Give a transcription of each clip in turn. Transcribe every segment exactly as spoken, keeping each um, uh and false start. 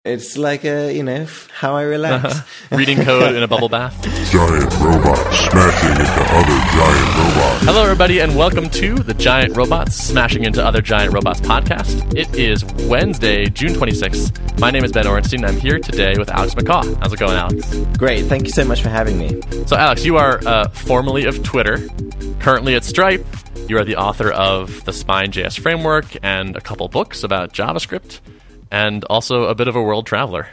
It's like a, you know, how I relax. Uh-huh. Reading code in a bubble bath. Giant robots smashing into other giant robots. Hello, everybody, and welcome to the Giant Robots Smashing into Other Giant Robots podcast. It is Wednesday, June twenty-sixth. My name is Ben Orenstein, and I'm here today with Alex McCaw. How's it going, Alex? Great. Thank you so much for having me. So, Alex, you are uh, formerly of Twitter, currently at Stripe. You are the author of the Spine J S framework and a couple books about JavaScript, and also a bit of a world traveler.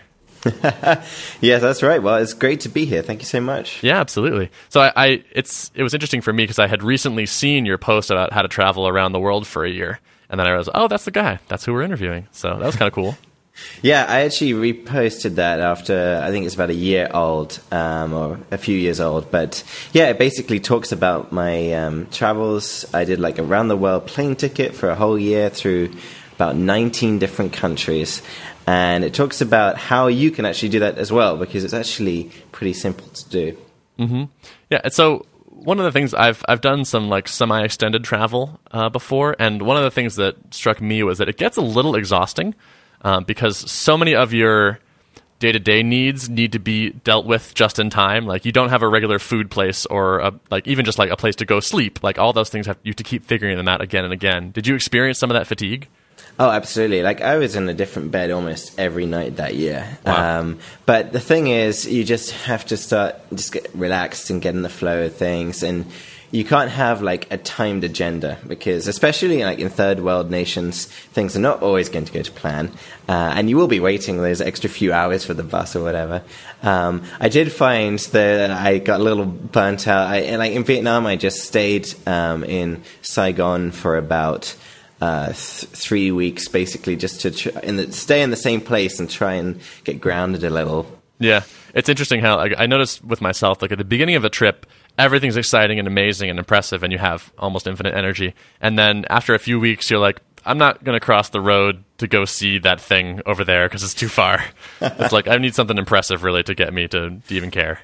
Yes, that's right. Well, it's great to be here. Thank you so much. Yeah, absolutely. So I, I it's it was interesting for me because I had recently seen your post about how to travel around the world for a year, and then I was, oh, that's the guy. That's who we're interviewing. So that was kind of cool. Yeah, I actually reposted that after, I think it's about a year old, um, or a few years old. But yeah, it basically talks about my um, travels. I did like a round the world plane ticket for a whole year through about nineteen different countries. And it talks about how you can actually do that as well, because it's actually pretty simple to do. Mm-hmm. Yeah, and so one of the things, I've I've done some like semi-extended travel uh, before, and one of the things that struck me was that it gets a little exhausting um, because so many of your day-to-day needs need to be dealt with just in time. Like, you don't have a regular food place or a, like even just like a place to go sleep. Like, all those things have you have to keep figuring them out again and again. Did you experience some of that fatigue? Oh, absolutely. Like, I was in a different bed almost every night that year. Wow. Um, but the thing is, you just have to start, just get relaxed and get in the flow of things. And you can't have, like, a timed agenda, because especially, like, in third world nations, things are not always going to go to plan. Uh, and you will be waiting those extra few hours for the bus or whatever. Um, I did find that I got a little burnt out. I, like, in Vietnam, I just stayed um, in Saigon for about Uh, th- three weeks, basically, just to tr- in the, stay in the same place and try and get grounded a little. Yeah, it's interesting how like, I noticed with myself, like at the beginning of a trip, everything's exciting and amazing and impressive, and you have almost infinite energy. And then after a few weeks, you're like, I'm not going to cross the road to go see that thing over there because it's too far. It's like, I need something impressive, really, to get me to, to even care.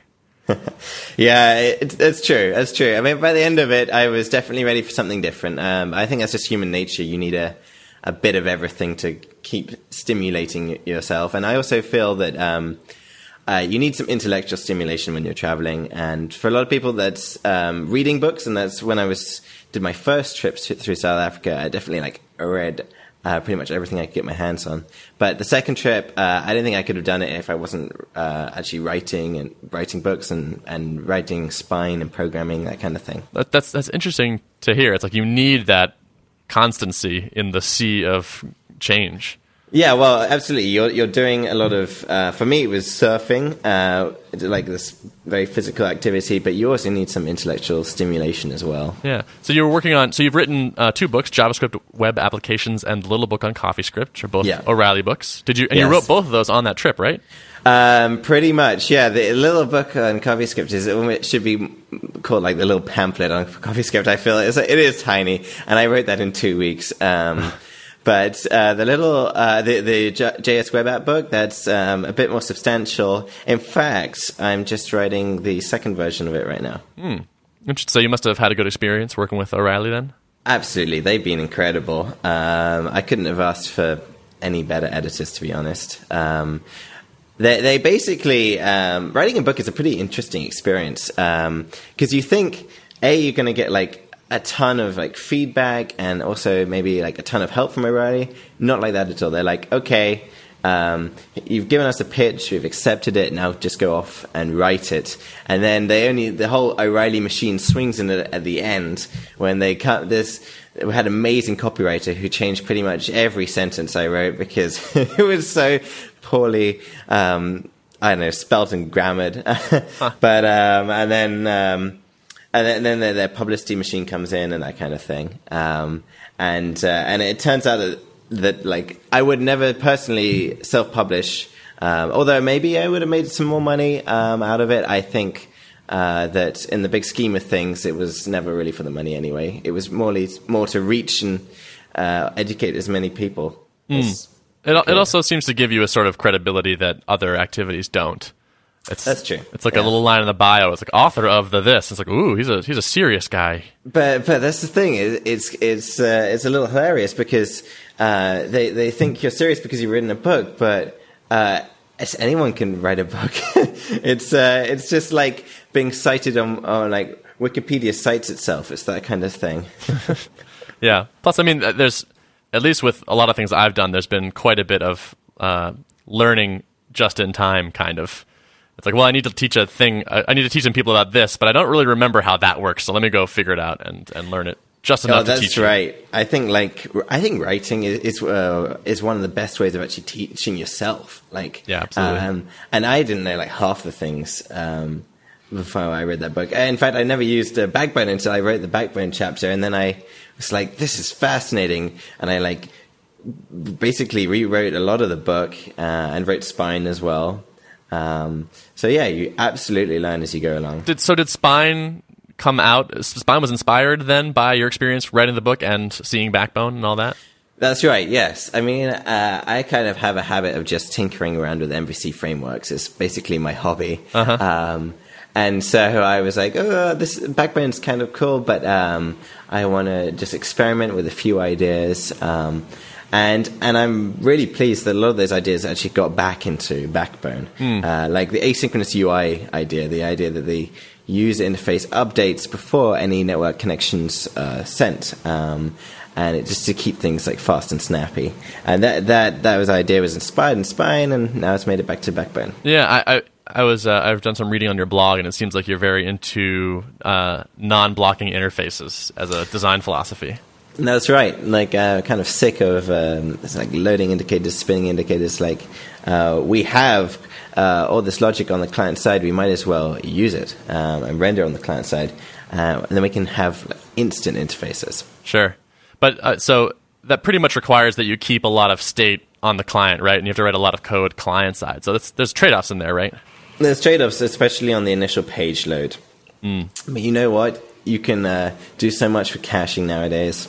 Yeah, it, it's true. That's true. I mean, by the end of it, I was definitely ready for something different. Um, I think that's just human nature. You need a, a bit of everything to keep stimulating yourself. And I also feel that um, uh, you need some intellectual stimulation when you're traveling. And for a lot of people, that's um, reading books. And that's when I was did my first trips through South Africa. I definitely like read Uh, pretty much everything I could get my hands on. But the second trip, uh, I don't think I could have done it if I wasn't uh, actually writing and writing books and, and writing spine and programming, that kind of thing. That, that's that's interesting to hear. It's like you need that constancy in the sea of change. Yeah, well, absolutely. You're you're doing a lot of, uh, for me, it was surfing, uh, like this very physical activity, but you also need some intellectual stimulation as well. Yeah. So you were working on, so you've written uh, two books, JavaScript Web Applications and the little book on CoffeeScript, which are both yeah. O'Reilly books. Did you? And yes. you wrote both of those on that trip, right? Um, pretty much, yeah. The little book on CoffeeScript is, it should be called like the little pamphlet on CoffeeScript. I feel it's, it is tiny, and I wrote that in two weeks. Um, But uh, the little uh, the the J S Web App book, that's um, a bit more substantial. In fact, I'm just writing the second version of it right now. Hmm. So you must have had a good experience working with O'Reilly then? Absolutely, they've been incredible. Um, I couldn't have asked for any better editors, to be honest. Um, they they basically um, writing a book is a pretty interesting experience because um, you think a you're going to get like a ton of like feedback and also maybe like a ton of help from O'Reilly. Not like that at all. They're like, okay, um, you've given us a pitch, we've accepted it, now just go off and write it. And then they only, the whole O'Reilly machine swings in it at the end when they cut this. We had an amazing copywriter who changed pretty much every sentence I wrote because it was so poorly, um, I don't know, spelt and grammared. huh. But, um, and then, um, And then, and then their, their publicity machine comes in and that kind of thing. Um, and uh, and it turns out that, that like I would never personally self-publish, um, although maybe I would have made some more money um, out of it. I think uh, that in the big scheme of things, it was never really for the money anyway. It was more, more to reach and uh, educate as many people. Mm. As it, it also seems to give you a sort of credibility that other activities don't. It's, That's true. It's like yeah. a little line in the bio. It's like author of the this. It's like, ooh, he's a he's a serious guy. But but that's the thing. It's it's uh, it's a little hilarious because uh, they they think you're serious because you've written a book, but Uh, it's, anyone can write a book. it's uh, it's just like being cited on, on like Wikipedia cites itself. It's that kind of thing. Yeah. Plus, I mean, there's at least with a lot of things I've done, there's been quite a bit of uh, learning just in time, kind of. It's like, well, I need to teach a thing. I, I need to teach some people about this, but I don't really remember how that works. So let me go figure it out and, and learn it just enough oh, that's to teach you. right. I think like I think writing is is, uh, is one of the best ways of actually teaching yourself. Like, yeah, absolutely. Um, and I didn't know like half the things um, before I read that book. In fact, I never used uh, Backbone until I wrote the Backbone chapter, and then I was like, "This is fascinating," and I like basically rewrote a lot of the book uh, and wrote Spine as well. Um, so yeah, you absolutely learn as you go along. Did so? Did Spine come out? Spine was inspired then by your experience writing the book and seeing Backbone and all that? That's right, yes. I mean, uh, I kind of have a habit of just tinkering around with M V C frameworks. It's basically my hobby. Uh-huh. Um, and so I was like, oh, this Backbone's kind of cool, but um, I want to just experiment with a few ideas. Um, and and I'm really pleased that a lot of those ideas actually got back into Backbone. Mm. Uh, like the asynchronous U I idea, the idea that the user interface updates before any network connections uh, sent. Um, and it just to keep things like fast and snappy. And that that that was idea was inspired in Spine, and now it's made it back to Backbone. Yeah, I I, I was uh, I've done some reading on your blog, and it seems like you're very into uh, non-blocking interfaces as a design philosophy. That's right. Like, uh, kind of sick of um, it's like loading indicators, spinning indicators. Like, uh, we have uh, all this logic on the client side. We might as well use it um, and render on the client side, uh, and then we can have instant interfaces. Sure. But uh, so that pretty much requires that you keep a lot of state on the client, right? And you have to write a lot of code client side. So that's, there's trade-offs in there, right? There's trade-offs, especially on the initial page load. Mm. But you know what? You can uh, do so much for caching nowadays.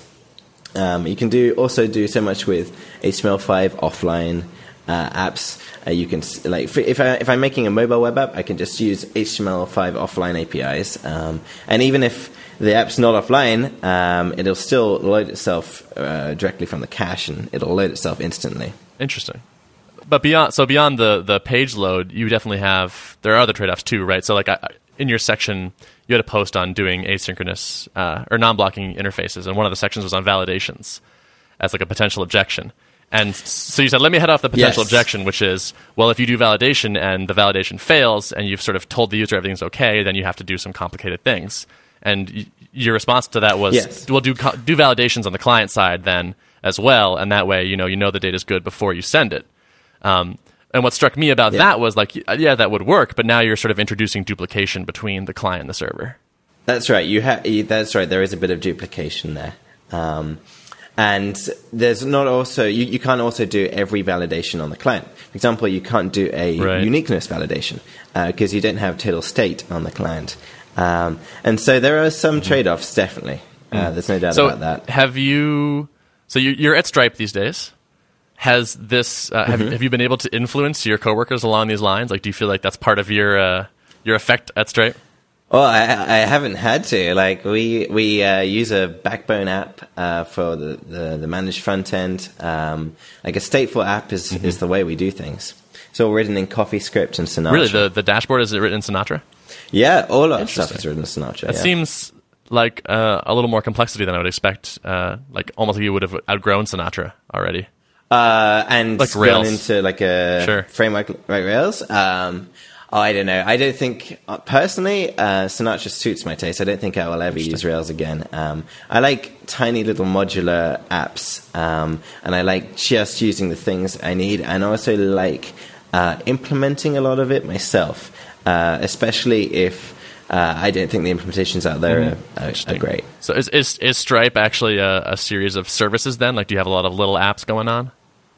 Um, you can do also do so much with H T M L five offline uh, apps. Uh, you can like if I if I'm making a mobile web app, I can just use H T M L five offline A P Is, um, and even if the app's not offline, um, it'll still load itself uh, directly from the cache, and it'll load itself instantly. Interesting. But beyond so beyond the the page load, you definitely have there are other trade-offs too, right? So like I, in your section, you had a post on doing asynchronous uh, or non-blocking interfaces, and one of the sections was on validations as like a potential objection. And so you said, let me head off the potential yes. objection, which is, well, if you do validation and the validation fails, and you've sort of told the user everything's okay, then you have to do some complicated things. And y- your response to that was, yes. well, do co- do validations on the client side then as well, and that way, you know, you know the data's good before you send it. Um, and what struck me about yeah. that was like, yeah, that would work, but now you're sort of introducing duplication between the client and the server. That's right. You ha- That's right. There is a bit of duplication there. Um, and there's not also, you, you can't also do every validation on the client. For example, you can't do a right. uniqueness validation because uh, you don't have total state on the client. Um, and so there are some mm-hmm. trade-offs, definitely. Uh, mm. There's no doubt so about that. Have you, so you, you're at Stripe these days. Has this, uh, have, mm-hmm. have you been able to influence your coworkers along these lines? Like, do you feel like that's part of your uh, your effect at Stripe? Well, I, I haven't had to. Like, we we uh, use a Backbone app uh, for the, the, the managed front end. Um, like a stateful app is, mm-hmm. is the way we do things. It's all written in CoffeeScript and Sinatra. Really? The, the dashboard, is it written in Sinatra? Yeah, all our stuff is written in Sinatra. That yeah. seems like uh, a little more complexity than I would expect. Uh, like, almost like you would have outgrown Sinatra already. Uh, and like gone Rails. into like a sure. framework like Rails. Um, oh, I don't know. I don't think, uh, personally, uh, Sinatra suits my taste. I don't think I will ever use Rails again. Um, I like tiny little modular apps, um, and I like just using the things I need, and I also like uh, implementing a lot of it myself, uh, especially if uh, I don't think the implementations out there mm-hmm. are, are, are great. So is, is, is Stripe actually a, a series of services then? Like, do you have a lot of little apps going on?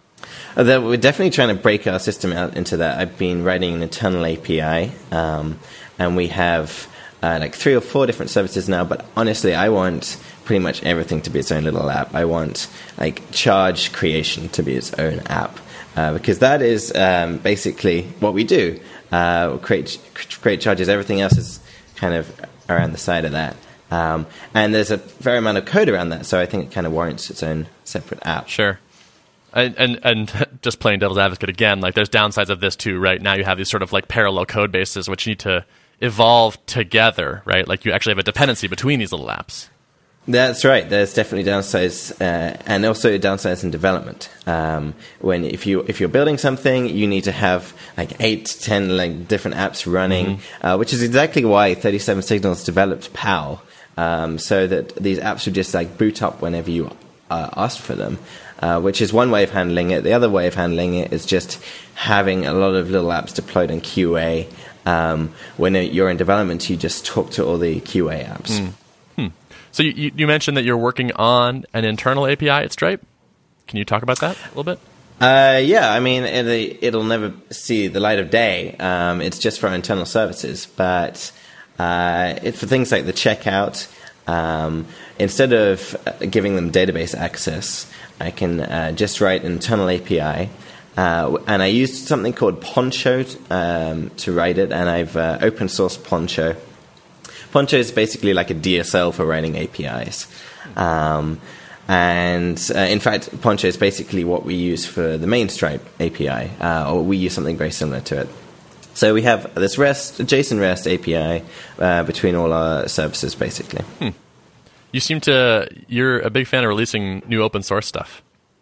Uh, that we're definitely trying to break our system out into that. I've been writing an internal A P I, um, and we have uh, like three or four different services now. But honestly, I want pretty much everything to be its own little app. I want like charge creation to be its own app uh, because that is um, basically what we do. Uh, create create charges. Everything else is kind of around the side of that. Um, and there's a fair amount of code around that, so I think it kind of warrants its own separate app. Sure. And, and and just playing devil's advocate again, like there's downsides of this too, right? Now you have these sort of like parallel code bases which need to evolve together, right? Like you actually have a dependency between these little apps. That's right. There's definitely downsides, uh, and also downsides in development. Um, when if you if you're building something, you need to have like eight to ten like different apps running, mm-hmm. uh, which is exactly why thirty-seven Signals developed P A L, um, so that these apps would just like boot up whenever you uh, asked for them. Uh, which is one way of handling it. The other way of handling it is just having a lot of little apps deployed in Q A. Um, when you're in development, you just talk to all the Q A apps. Mm. Hmm. So you, you mentioned that you're working on an internal A P I at Stripe. Can you talk about that a little bit? Uh, yeah, I mean, it, it'll never see the light of day. Um, it's just for our internal services. But uh, it, for things like the checkout, um, instead of giving them database access, I can uh, just write an internal A P I, uh, and I used something called Poncho um, to write it, and I've uh, open sourced Poncho. Poncho is basically like a D S L for writing A P Is. Um, and uh, in fact, Poncho is basically what we use for the main Stripe A P I, uh, or we use something very similar to it. So we have this REST, JSON REST A P I uh, between all our services, basically. Hmm. You seem to, you're a big fan of releasing new open source stuff.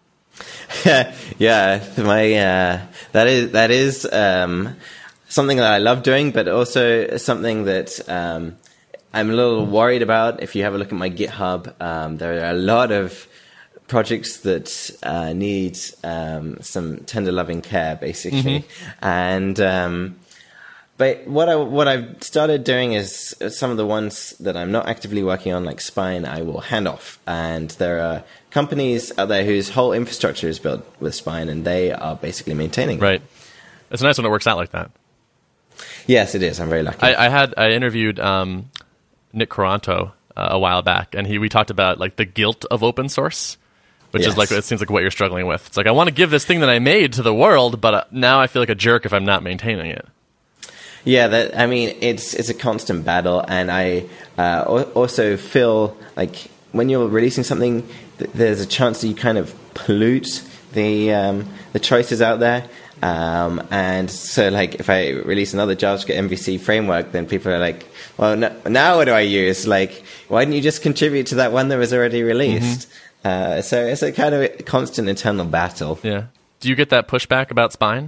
yeah, my uh, that is that is um, something that I love doing, but also something that um, I'm a little worried about. If you have a look at my GitHub, um, there are a lot of projects that uh, need um, some tender loving care, basically, mm-hmm. and. Um, But what I what I've started doing is some of the ones that I'm not actively working on, like Spine, I will hand off. And there are companies out there whose whole infrastructure is built with Spine, and they are basically maintaining it. Right. It's nice when it works out like that. Yes, it is. I'm very lucky. I, I had I interviewed um, Nick Coranto uh, a while back, and he we talked about like the guilt of open source, which yes. is like it seems like what you're struggling with. It's like I want to give this thing that I made to the world, but uh, now I feel like a jerk if I'm not maintaining it. Yeah, that, I mean, it's it's a constant battle, and I uh, also feel like when you're releasing something, th- there's a chance that you kind of pollute the um, the choices out there. Um, and so, like, if I release another JavaScript M V C framework, then people are like, well, no, now what do I use? Like, why didn't you just contribute to that one that was already released? Mm-hmm. Uh, so it's a kind of constant internal battle. Yeah. Do you get that pushback about Spine?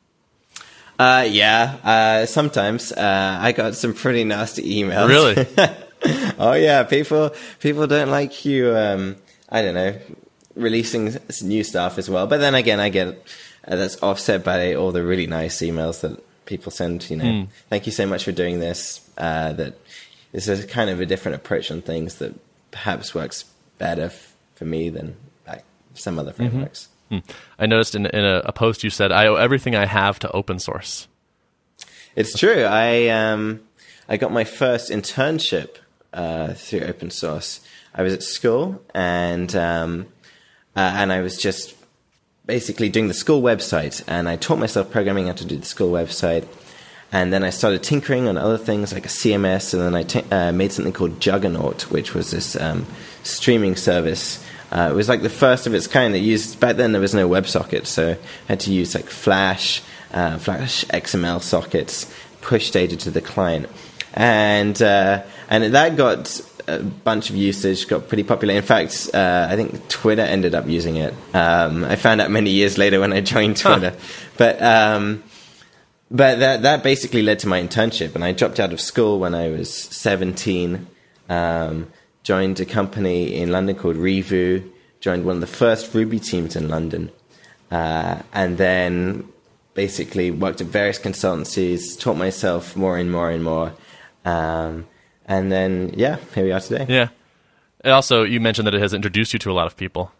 Uh, yeah, uh, sometimes. Uh, I got some pretty nasty emails. Really? Oh, yeah. People people don't like you, um, I don't know, releasing new stuff as well. But then again, I get uh, that's offset by all the really nice emails that people send, you know, mm. thank you so much for doing this. Uh, that this is kind of a different approach on things that perhaps works better f- for me than like, some other frameworks. Mm-hmm. I noticed in, in a, a post you said, I owe everything I have to open source. It's true. I um, I got my first internship uh, through open source. I was at school, and um, uh, and I was just basically doing the school website, and I taught myself programming how to do the school website. And then I started tinkering on other things like a C M S, and then I t- uh, made something called Juggernaut, which was this um, streaming service. Uh, it was like the first of its kind that used, back then there was no WebSocket, so I had to use like Flash, uh, Flash X M L sockets, push data to the client. And uh, and that got a bunch of usage, got pretty popular. In fact, uh, I think Twitter ended up using it. Um, I found out many years later when I joined Twitter. Huh. But um, but that, that basically led to my internship, and I dropped out of school when I was seventeen. Um Joined a company in London called Revu, joined one of the first Ruby teams in London, uh, and then basically worked at various consultancies, taught myself more and more and more, um, and then, yeah, here we are today. Yeah. And also, you mentioned that it has introduced you to a lot of people.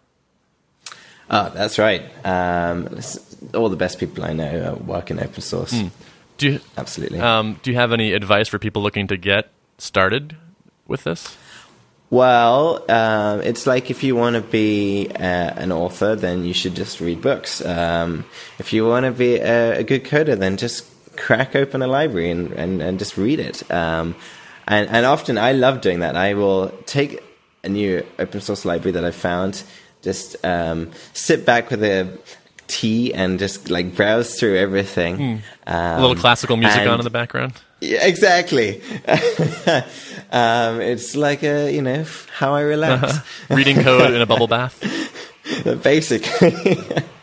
Oh, that's right. Um, all the best people I know work in open source. Mm. Do you, Absolutely. Um, do you have any advice for people looking to get started with this? Well, um, it's like if you want to be uh, an author, then you should just read books. Um, if you want to be a, a good coder, then just crack open a library and, and, and just read it. Um, and, and often I love doing that. I will take a new open source library that I've found just um, sit back with a tea and just like browse through everything. Mm. Um, a little classical music and, on in the background. Yeah, exactly. um, it's like a, you know, how I relax. Uh-huh. Reading code in a bubble bath. Basically.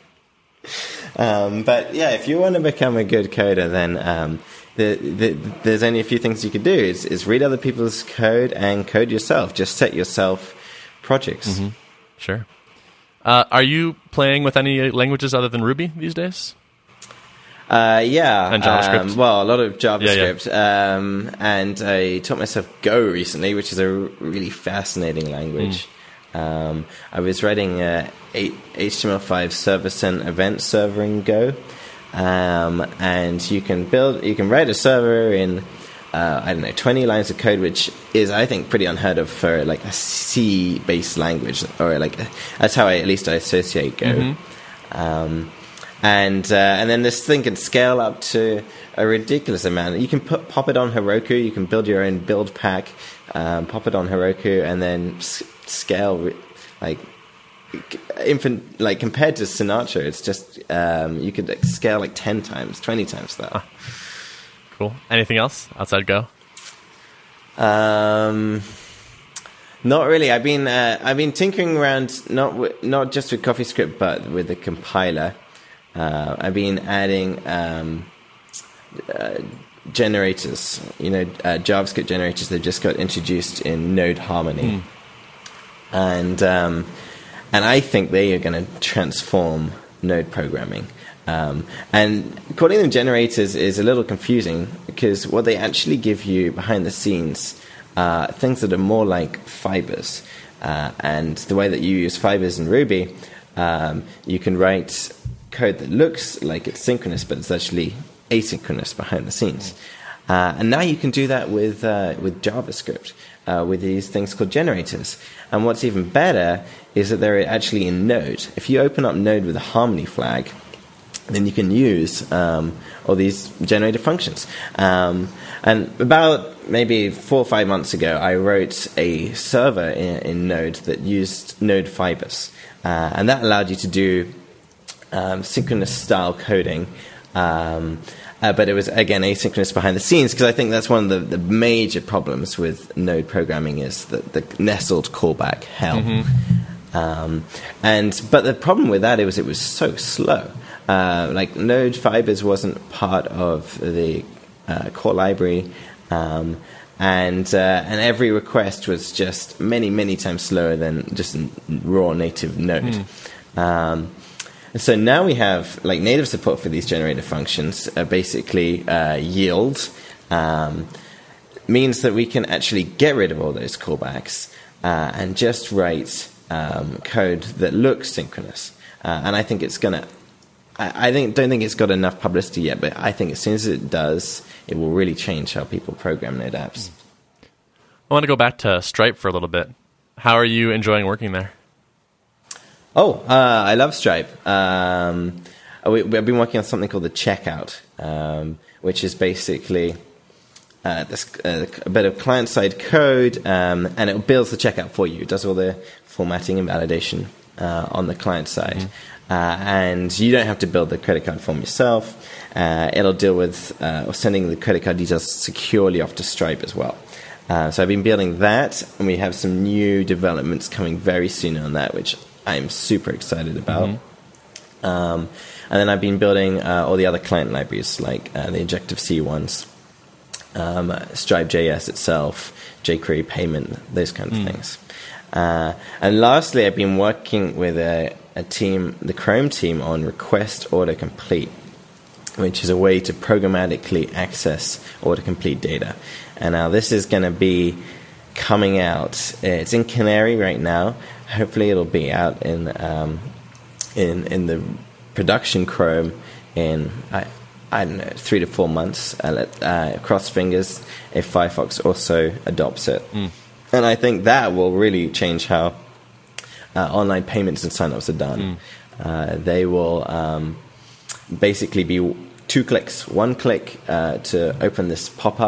um, but yeah, if you want to become a good coder, then um, the, the, there's only a few things you could do. Is, is read other people's code and code yourself. Just set yourself projects. Mm-hmm. Sure. Uh, are you playing with any languages other than Ruby these days? Uh, yeah. And JavaScript? Um, well, a lot of JavaScript. Yeah, yeah. Um, and I taught myself Go recently, which is a really fascinating language. Mm. Um, I was writing a H T M L five server-sent event server in Go. Um, and you can build, you can write a server in, uh, I don't know, twenty lines of code, which is, I think, pretty unheard of for like a C-based language, or like, a, that's how I, at least I associate Go. Mm-hmm. Um, And uh, and then this thing can scale up to a ridiculous amount. You can put, pop it on Heroku. You can build your own build pack, um, pop it on Heroku, and then s- scale like infant. Like compared to Sinatra, it's just um, you could scale like ten times, twenty times that. Ah, cool. Anything else outside Go? Um. Not really. I've been uh, I've been tinkering around not w- not just with CoffeeScript, but with the compiler. Uh, I've been adding um, uh, generators, you know, uh, JavaScript generators. They've just got introduced in Node Harmony, mm. and um, and I think they are going to transform Node programming. Um, and calling them generators is a little confusing because what they actually give you behind the scenes are things that are more like fibers. Uh, and the way that you use fibers in Ruby, um, you can write code that looks like it's synchronous, but it's actually asynchronous behind the scenes. Uh, and now you can do that with uh, with JavaScript, uh, with these things called generators. And what's even better is that they're actually in Node. If you open up Node with a Harmony flag, then you can use um, all these generator functions. Um, and about maybe four or five months ago, I wrote a server in, in Node that used Node fibers. Uh, and that allowed you to do um, synchronous style coding. Um, uh, but it was, again, asynchronous behind the scenes, because I think that's one of the, the major problems with Node programming is the, the nestled callback hell. Mm-hmm. Um, and but the problem with that it was it was so slow. Uh, like Node Fibers wasn't part of the uh, core library, um, and uh, and every request was just many many times slower than just raw native Node. Mm. Um, and so now we have like native support for these generator functions. Uh, basically, uh, yield um, means that we can actually get rid of all those callbacks uh, and just write um, code that looks synchronous. Uh, and I think it's going to. I think don't think it's got enough publicity yet, but I think as soon as it does, it will really change how people program Node apps. I want to go back to Stripe for a little bit. How are you enjoying working there? Oh, uh, I love Stripe. Um, we, we've been working on something called the checkout, um, which is basically uh, this, uh, a bit of client-side code, um, and it builds the checkout for you. It does all the formatting and validation uh, on the client side. Mm-hmm. Uh, and you don't have to build the credit card form yourself. Uh, it'll deal with uh, or sending the credit card details securely off to Stripe as well. Uh, so I've been building that, and we have some new developments coming very soon on that, which I'm super excited about. Mm-hmm. Um, and then I've been building uh, all the other client libraries, like uh, the Objective-C ones, um, Stripe.js itself, jQuery payment, those kind of mm. things. Uh, and lastly, I've been working with a a team, the Chrome team, on request autocomplete, which is a way to programmatically access autocomplete data. And now this is going to be coming out. It's in Canary right now. Hopefully, it'll be out in um, in in the production Chrome in I I don't know three to four months. Uh, let, uh, cross fingers if Firefox also adopts it. Mm. And I think that will really change how Uh, online payments and signups are done. Mm. Uh, they will um, basically be two clicks. One click uh, to open this pop-up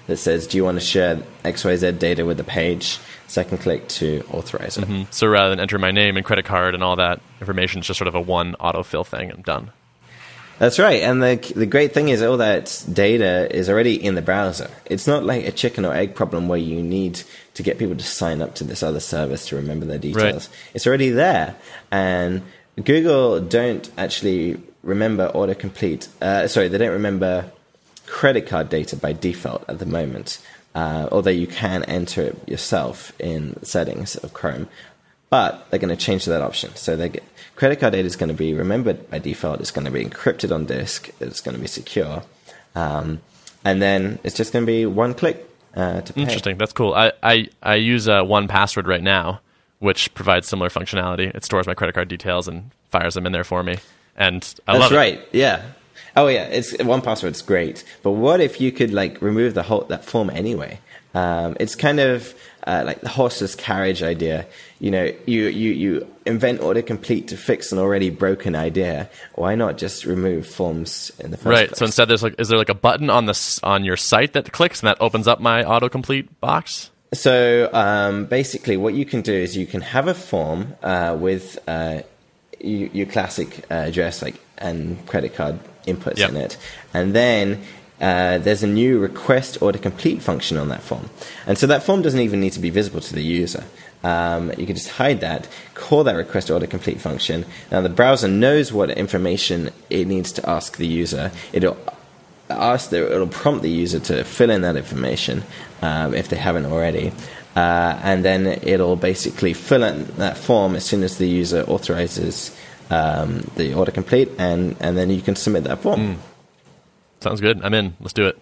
that says, do you want to share X Y Z data with the page? Second click to authorize it. Mm-hmm. So rather than enter my name and credit card and all that information, it's just sort of a one autofill thing and done. That's right. And the the great thing is all that data is already in the browser. It's not like a chicken or egg problem where you need to get people to sign up to this other service to remember their details. Right. It's already there. And Google don't actually remember autocomplete. Uh, sorry, they don't remember credit card data by default at the moment, uh, although you can enter it yourself in settings of Chrome. But they're going to change that option. So they get, credit card data is going to be remembered by default. It's going to be encrypted on disk. It's going to be secure. Um, and then it's just going to be one click uh, to pay. Interesting. That's cool. I, I, I use uh, one password right now, which provides similar functionality. It stores my credit card details and fires them in there for me. And I That's love it. That's right. Yeah. Oh, yeah. It's one password's great. But what if you could like remove the whole that form anyway? Um, it's kind of uh, like the horseless carriage idea. You know, you, you, you invent autocomplete to fix an already broken idea. Why not just remove forms in the first right. place? So instead, there's like, is there like a button on the on your site that clicks and that opens up my autocomplete box? So um, basically, what you can do is you can have a form uh, with uh, you, your classic uh, address, like and credit card inputs yep. in it, and then uh, there's a new request autocomplete function on that form, and so that form doesn't even need to be visible to the user. Um, you can just hide that, call that request autocomplete function. Now the browser knows what information it needs to ask the user. It'll ask the, it'll prompt the user to fill in that information um, if they haven't already. Uh, and then it'll basically fill in that form as soon as the user authorizes um, the autocomplete, and, and then you can submit that form. Mm. Sounds good. I'm in. Let's do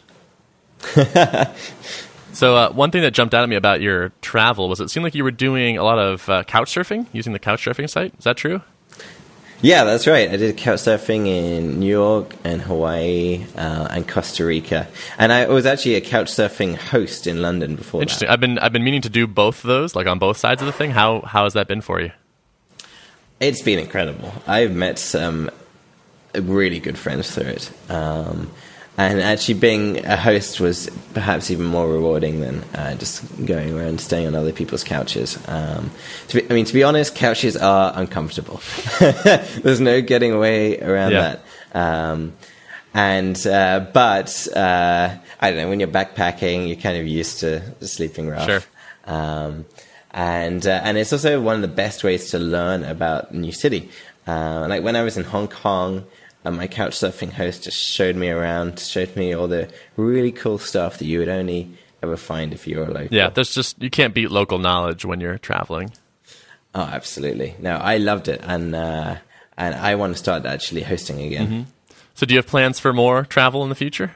it. So uh, one thing that jumped out at me about your travel was it seemed like you were doing a lot of uh, couch surfing, using the couch surfing site. Is that true? Yeah, that's right. I did couch surfing in New York and Hawaii uh, and Costa Rica, and I was actually a couch surfing host in London before. Interesting. That. I've been I've been meaning to do both of those, like on both sides of the thing. How how has that been for you? It's been incredible. I've met some really good friends through it, um, and actually being a host was perhaps even more rewarding than uh, just going around staying on other people's couches. Um, to be, I mean, to be honest, couches are uncomfortable. There's no getting away around yeah. that. Um, and uh, but uh, I don't know, when you're backpacking, you're kind of used to sleeping rough. Sure. Um, and uh, and it's also one of the best ways to learn about a new city. Uh, like when I was in Hong Kong, uh, my couch surfing host just showed me around, showed me all the really cool stuff that you would only ever find if you were local. Yeah, there's just you can't beat local knowledge when you're traveling. Oh, absolutely. No, I loved it, and uh, and I want to start actually hosting again. Mm-hmm. So, do you have plans for more travel in the future?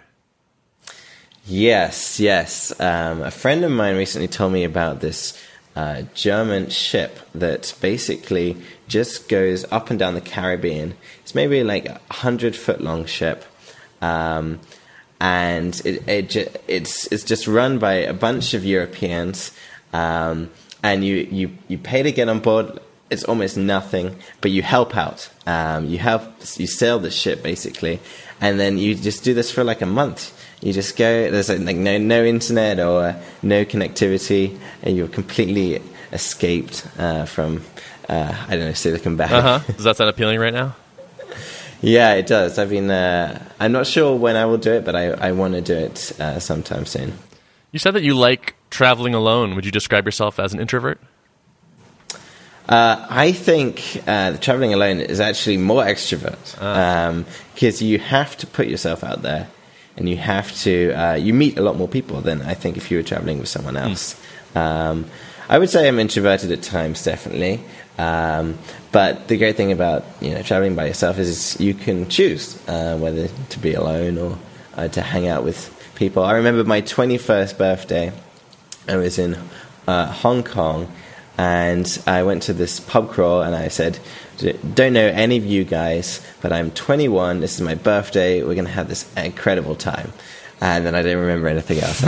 Yes, yes. Um, a friend of mine recently told me about this uh, German ship that basically just goes up and down the Caribbean. It's maybe like a hundred foot long ship, um, and it, it ju- it's it's just run by a bunch of Europeans, um, and you, you you pay to get on board. It's almost nothing, but you help out. Um, you help, you sail the ship basically, and then you just do this for like a month. You just go. There's like no no internet or uh, no connectivity, and you're completely escaped uh, from uh, I don't know Silicon Valley. Uh huh. Does that sound appealing right now? Yeah, it does. I mean, uh, I'm not sure when I will do it, but I I want to do it uh, sometime soon. You said that you like traveling alone. Would you describe yourself as an introvert? Uh, I think uh, traveling alone is actually more extrovert because um, you have to put yourself out there, and you have to uh, you meet a lot more people than I think if you were traveling with someone else. Mm. Um, I would say I'm introverted at times, definitely. Um, but the great thing about you know traveling by yourself is you can choose uh, whether to be alone or uh, to hang out with people. I remember my twenty-first birthday. I was in uh, Hong Kong. And I went to this pub crawl, and I said, don't know any of you guys, but I'm twenty-one. This is my birthday. We're going to have this incredible time. And then I didn't remember anything else.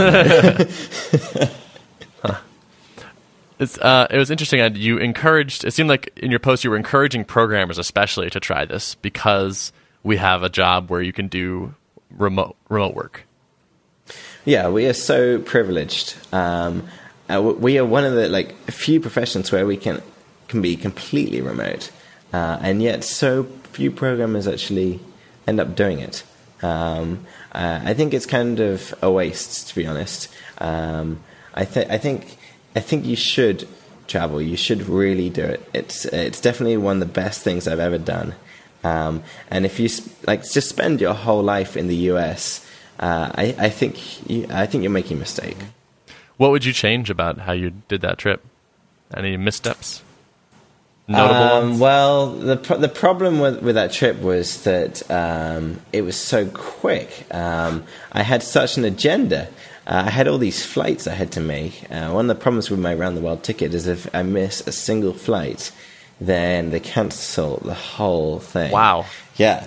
huh. It's, uh, it was interesting. You encouraged, it seemed like in your post you were encouraging programmers especially to try this because we have a job where you can do remote remote work. Yeah, we are so privileged. Um, uh, we are one of the like few professions where we can can be completely remote, uh, and yet so few programmers actually end up doing it. Um, uh, I think it's kind of a waste, to be honest. Um, I think I think I think you should travel. You should really do it. It's it's definitely one of the best things I've ever done. Um, and if you like just spend your whole life in the U S, uh, I, I think you, I think you're making a mistake. What would you change about how you did that trip? Any missteps? Notable um, ones? Well, the pro- the problem with, with that trip was that um, it was so quick. Um, I had such an agenda. Uh, I had all these flights I had to make. Uh, one of the problems with my round the world ticket is if I miss a single flight, then they cancel the whole thing. Wow. Yeah.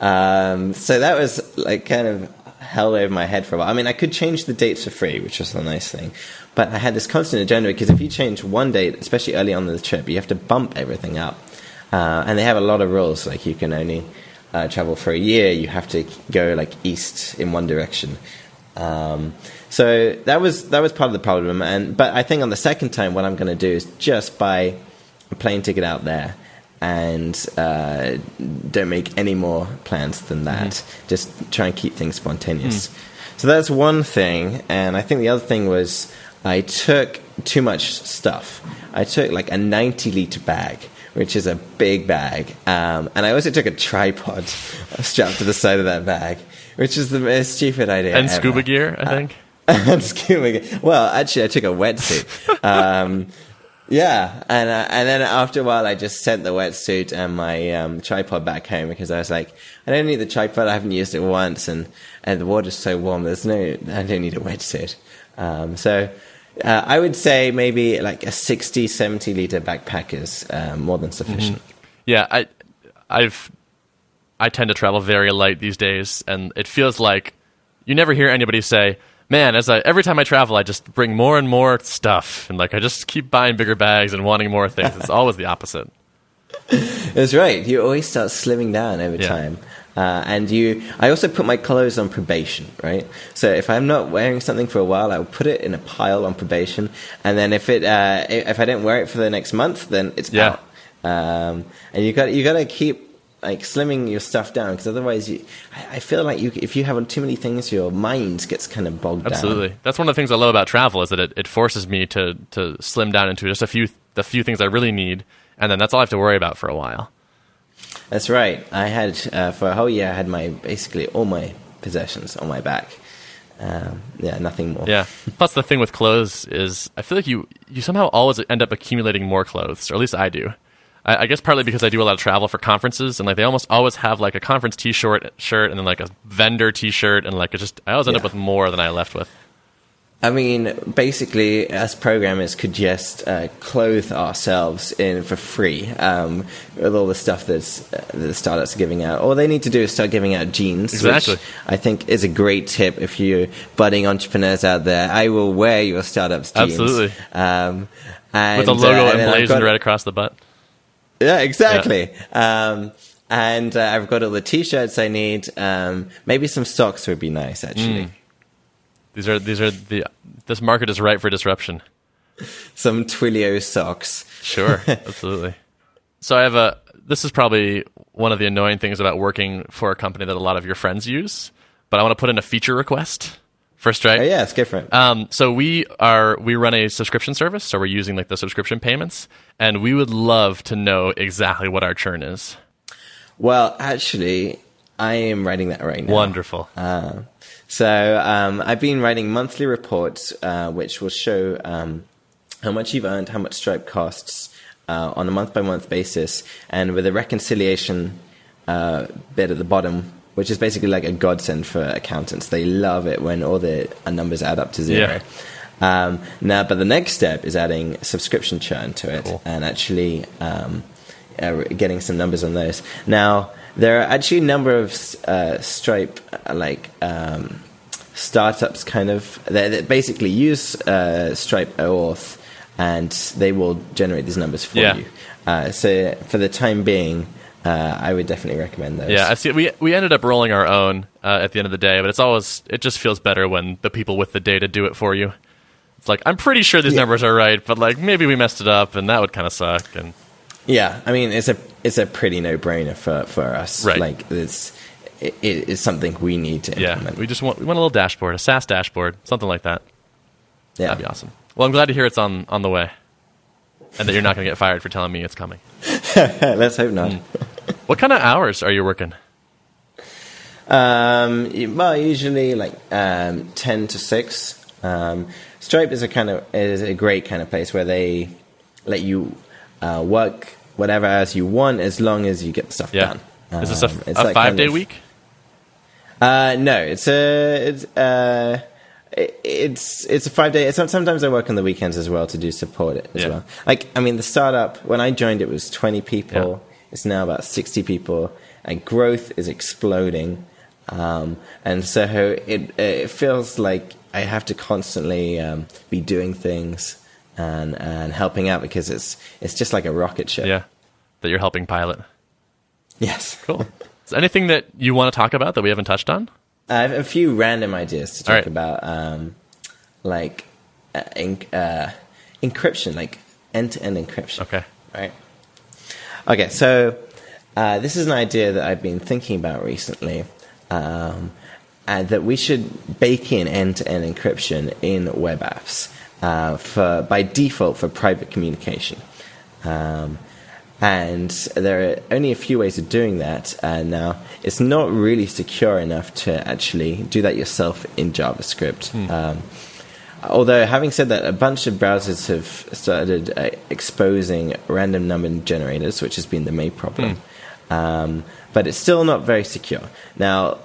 Um, so that was like kind of held over my head for a while. I mean, I could change the dates for free, which was a nice thing. But I had this constant agenda because if you change one date, especially early on in the trip, you have to bump everything up. Uh, and they have a lot of rules. Like you can only uh, travel for a year. You have to go like east in one direction. Um, so that was that was part of the problem. And but I think on the second time, what I'm going to do is just buy a plane ticket out there and uh, don't make any more plans than that. Mm. Just try and keep things spontaneous. Mm. So that's one thing. And I think the other thing was I took too much stuff. I took like a ninety litre bag, which is a big bag. Um, and I also took a tripod strapped to the side of that bag, which is the most stupid idea And ever. scuba gear, I think. Uh, and scuba gear. Well, actually, I took a wetsuit. Um, yeah, and uh, and then after a while, I just sent the wetsuit and my um, tripod back home because I was like, I don't need the tripod. I haven't used it once, and, and the water's so warm. There's no, I don't need a wetsuit. Um, so uh, I would say maybe like a sixty, seventy liter backpack is uh, more than sufficient. Mm-hmm. Yeah, I, I've, I tend to travel very light these days, and it feels like you never hear anybody say, man, as I every time I travel, I just bring more and more stuff, and like I just keep buying bigger bags and wanting more things. It's always the opposite. That's right. You always start slimming down over yeah. time. Uh, and you, I also put my clothes on probation, right? So if I'm not wearing something for a while, I'll put it in a pile on probation, and then if it, uh, if I don't wear it for the next month, then it's yeah. out. Um, and you got you got to keep like slimming your stuff down because otherwise, you, I, I feel like you, if you have too many things, your mind gets kind of bogged Absolutely. down. Absolutely, that's one of the things I love about travel is that it, it forces me to to slim down into just a few the few things I really need, and then that's all I have to worry about for a while. That's right. I had, uh, for a whole year, I had my basically all my possessions on my back. Um, yeah, nothing more. Yeah. Plus, the thing with clothes is I feel like you, you somehow always end up accumulating more clothes, or at least I do. I, I guess partly because I do a lot of travel for conferences, and like they almost always have like a conference T-shirt, shirt, and then like a vendor T-shirt, and like it just I always end yeah. up with more than I left with. I mean, basically, us programmers could just uh, clothe ourselves in for free um, with all the stuff that's, uh, that the startups are giving out. All they need to do is start giving out jeans, exactly. which I think is a great tip if you're budding entrepreneurs out there. I will wear your startup's jeans. Absolutely. Um, and, with the logo uh, emblazoned right across the butt. Yeah, exactly. Yeah. Um, and uh, I've got all the T-shirts I need. Um, maybe some socks would be nice, actually. Mm. These are these are the this market is ripe for disruption. Some Twilio socks. Sure, absolutely. So I have a. This is probably one of the annoying things about working for a company that a lot of your friends use. But I want to put in a feature request for Stripe. Oh yeah, it's different. Um, so we are we run a subscription service, so we're using like the subscription payments, and we would love to know exactly what our churn is. Well, actually, I am writing that right now. Wonderful. Uh, So um, I've been writing monthly reports, uh, which will show um, how much you've earned, how much Stripe costs uh, on a month-by-month basis, and with a reconciliation uh, bit at the bottom, which is basically like a godsend for accountants. They love it when all the numbers add up to zero. Yeah. Um, now, but the next step is adding subscription churn to it cool. and actually um, uh, getting some numbers on those. Now, there are actually a number of uh, Stripe uh, like um, startups kind of that, that basically use uh, Stripe OAuth, and they will generate these numbers for yeah. you. Uh, so for the time being, uh, I would definitely recommend those. Yeah, I see. We we ended up rolling our own uh, at the end of the day, but it's always it just feels better when the people with the data do it for you. It's like, I'm pretty sure these yeah. numbers are right, but like maybe we messed it up, and that would kind of suck. And yeah, I mean, it's a it's a pretty no brainer for, for us. Right. Like it's it, it is something we need to implement. Yeah, we just want we want a little dashboard, a SaaS dashboard, something like that. Yeah, that'd be awesome. Well, I'm glad to hear it's on on the way, and that you're not going to get fired for telling me it's coming. Let's hope not. Mm. What kind of hours are you working? Um, well, usually like um, ten to six. Um, Stripe is a kind of is a great kind of place where they let you uh, work whatever hours you want as long as you get the stuff Yeah. done. Um, Is this a, f- it's a like five kind day of- week? Uh, no, it's a it's uh, it, it's it's a five day. It's, sometimes I work on the weekends as well to do support it as Yeah. well. Like I mean, the startup when I joined, it was twenty people. Yeah. It's now about sixty people, and growth is exploding. Um, and so it it feels like I have to constantly um, be doing things and and helping out because it's it's just like a rocket ship. Yeah, that you're helping pilot. Yes. Cool. Is there anything that you want to talk about that we haven't touched on? I have a few random ideas to talk All right. about, um, like uh, in, uh, encryption, like end-to-end encryption. Okay. Right. Okay, so uh, this is an idea that I've been thinking about recently, um, and that we should bake in end-to-end encryption in web apps uh, for by default for private communication. Um, and there are only a few ways of doing that. Uh, now, it's not really secure enough to actually do that yourself in JavaScript. Hmm. Um, although, having said that, a bunch of browsers have started uh, exposing random number generators, which has been the main problem. Hmm. Um, but it's still not very secure. Now,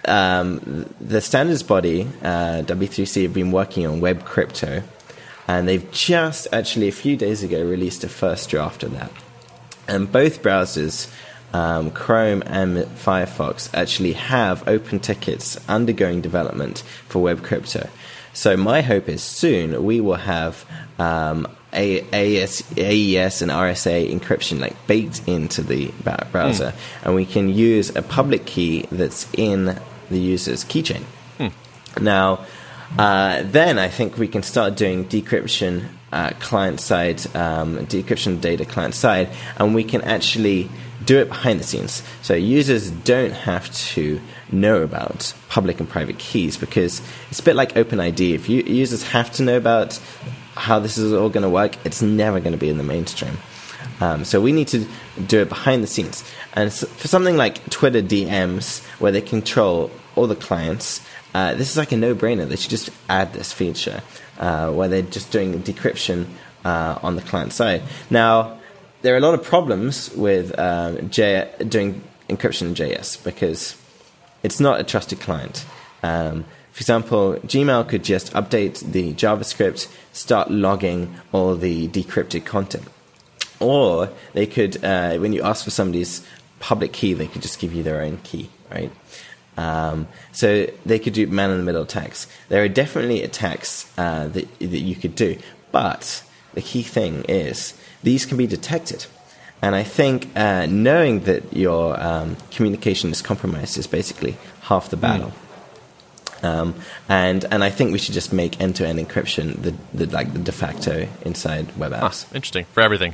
um, the standards body, uh, W three C, have been working on web crypto, and they've just actually a few days ago released a first draft of that. And both browsers, um, Chrome and Firefox, actually have open tickets undergoing development for web crypto. So my hope is soon we will have um, A E S and R S A encryption like baked into the browser, mm. and we can use a public key that's in the user's keychain. Mm. Now, uh, then I think we can start doing decryption uh, client-side, um, decryption data client-side, and we can actually do it behind the scenes. So users don't have to know about public and private keys, because it's a bit like OpenID. If you, users have to know about how this is all going to work, it's never going to be in the mainstream. Um, so we need to do it behind the scenes. And so for something like Twitter D Ms, where they control all the clients, uh, this is like a no-brainer. They should just add this feature uh, where they're just doing decryption uh, on the client side. Now, there are a lot of problems with um, J- doing encryption in J S because it's not a trusted client. Um, for example, Gmail could just update the JavaScript, start logging all the decrypted content. Or they could, uh, when you ask for somebody's public key, they could just give you their own key, right? Um, so they could do man-in-the-middle attacks. There are definitely attacks uh, that, that you could do. But the key thing is these can be detected. And I think uh, knowing that your um, communication is compromised is basically half the battle. Mm. Um, and and I think we should just make end-to-end encryption the, the like the de facto inside web apps. Ah, interesting. For everything.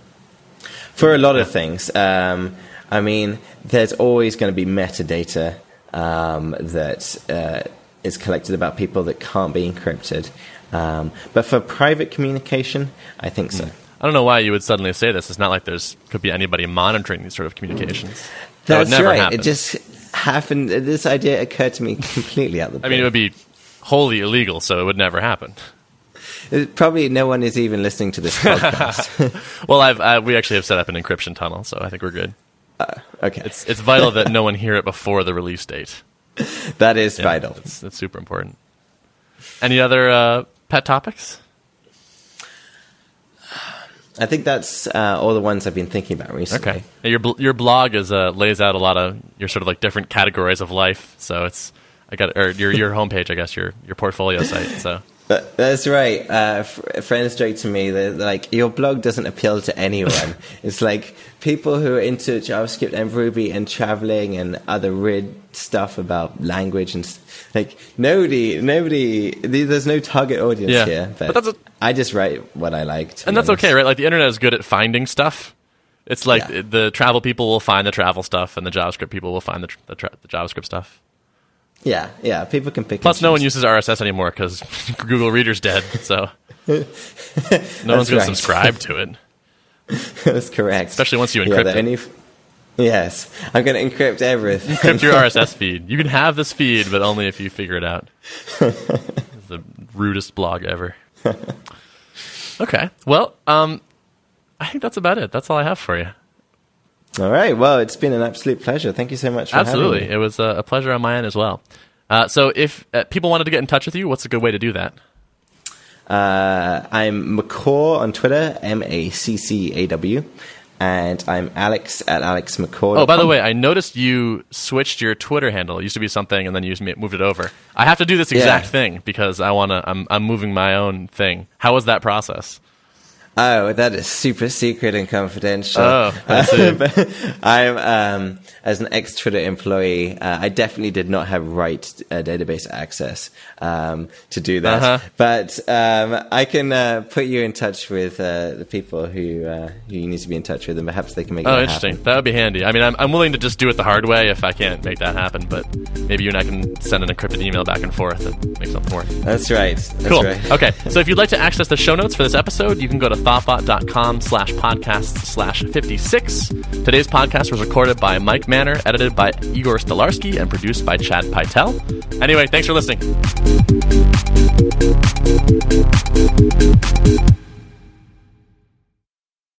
For a lot of things. Um, I mean, there's always going to be metadata um, that uh, is collected about people that can't be encrypted. Um, but for private communication, I think so. Mm. I don't know why you would suddenly say this. It's not like there's could be anybody monitoring these sort of communications. That That's would never right. happen. It just happened. This idea occurred to me completely out the blue. I mean, it would be wholly illegal, so it would never happen. Probably no one is even listening to this podcast. Well, I've, I, we actually have set up an encryption tunnel, so I think we're good. Uh, okay. It's it's vital that no one hear it before the release date. That is yeah, vital. That's, that's super important. Any other uh, pet topics? I think that's uh, all the ones I've been thinking about recently. Okay. Yeah, your bl- your blog is uh, lays out a lot of your sort of like different categories of life. So it's I got or your your homepage, I guess your your portfolio site. So That, that's right. Uh, f- friends joke to me that like your blog doesn't appeal to anyone. It's like people who are into JavaScript and Ruby and traveling and other weird stuff about language and like nobody, nobody. There's no target audience yeah. here. But, but that's a, I just write what I like, and that's honest. okay, right? Like the internet is good at finding stuff. It's like Yeah. the travel people will find the travel stuff, and the JavaScript people will find the tr- the, tra- the JavaScript stuff. Yeah, yeah. People can pick. Plus, and no one choose. uses R S S anymore because Google Reader's dead, so no one's going right. to subscribe to it. That's correct. Especially once you Yeah, encrypt the it. only f- yes, I'm going to encrypt everything. Encrypt your R S S feed. You can have this feed, but only if you figure it out. It's the rudest blog ever. Okay, well, um, I think that's about it. That's all I have for you. All right. Well, it's been an absolute pleasure. Thank you so much for Absolutely. having me. It was a, a pleasure on my end as well. Uh, so if uh, people wanted to get in touch with you, what's a good way to do that? Uh, I'm McCaw on Twitter, M A C C A W, and I'm Alex at Alex McCaw. Oh, by the way, I noticed you switched your Twitter handle. It used to be something, and then you just moved it over. I have to do this exact Yeah. thing because I want to. I'm I'm moving my own thing. How was that process? Oh, that is super secret and confidential. Oh, I see. But I'm, um, as an ex-Twitter employee, uh, I definitely did not have right uh, database access um, to do that. Uh-huh. But um, I can uh, put you in touch with uh, the people who, uh, who you need to be in touch with, and perhaps they can make Oh, that interesting. happen. That would be handy. I mean, I'm I'm willing to just do it the hard way if I can't make that happen. But maybe you and I can send an encrypted email back and forth and make something work. That's right. That's Cool. right. Okay. So if you'd like to access the show notes for this episode, you can go to thoughtbot.com slash podcast slash 56. Today's podcast was recorded by Mike Manor, edited by Igor Stolarski, and produced by Chad Pytel. Anyway, thanks for listening.